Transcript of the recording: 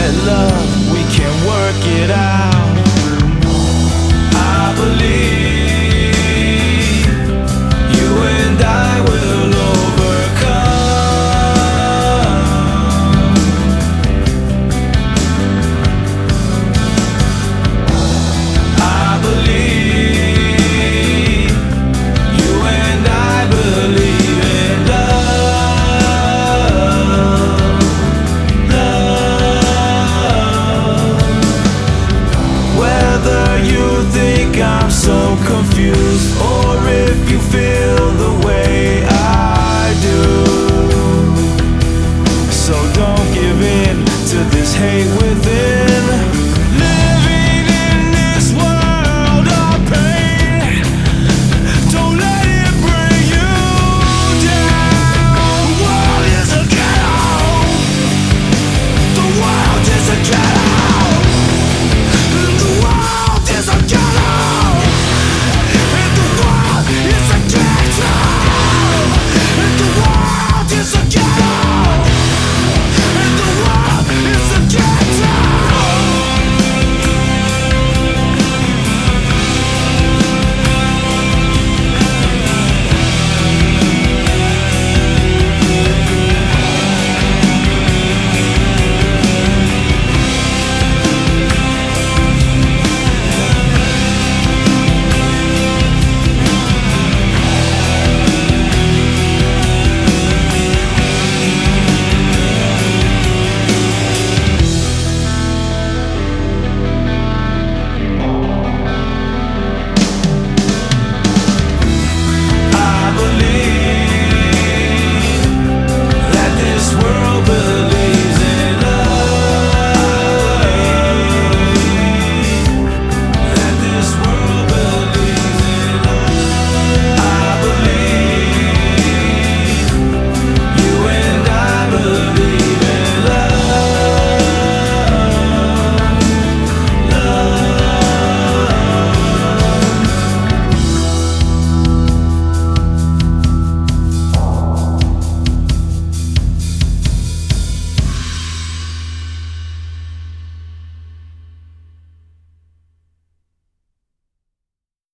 that love, we can work it out. I believe you and I will overcome. I believe you and I believe in love, love. Whether you think I'm so confused, or if you feel the way I do, so don't give in to this hate within.